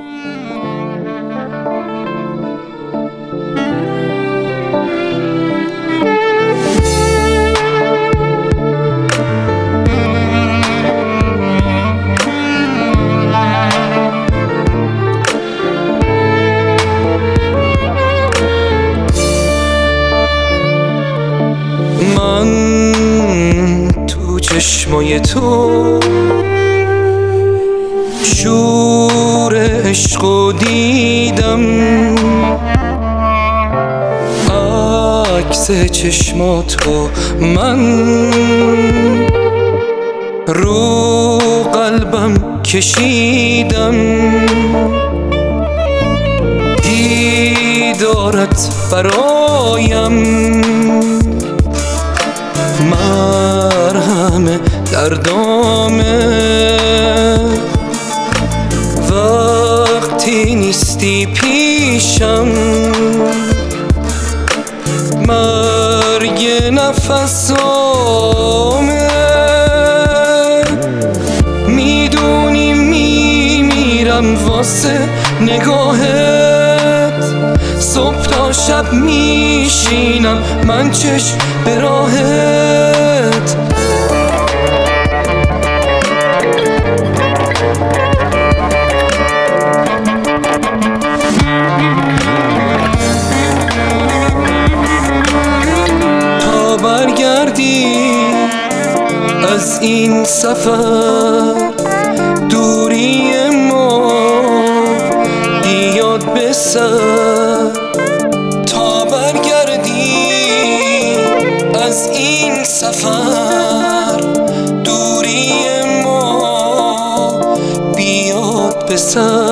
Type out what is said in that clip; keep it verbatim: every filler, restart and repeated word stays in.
چشمای تو شور عشقو دیدم، عکس چشماتو من رو قلبم کشیدم. دیدارت برایم مرهم دردامه، وقتی نیستی پیشم مرگ نفسامه. میدونی میمیرم واسه نگاهت، صبح تا شب میشینم من چشم به راهت. تا برگردی از این سفر، دوری ما بیاد به سر. تا برگردی از این سفر، دوری ما بیاد به سر.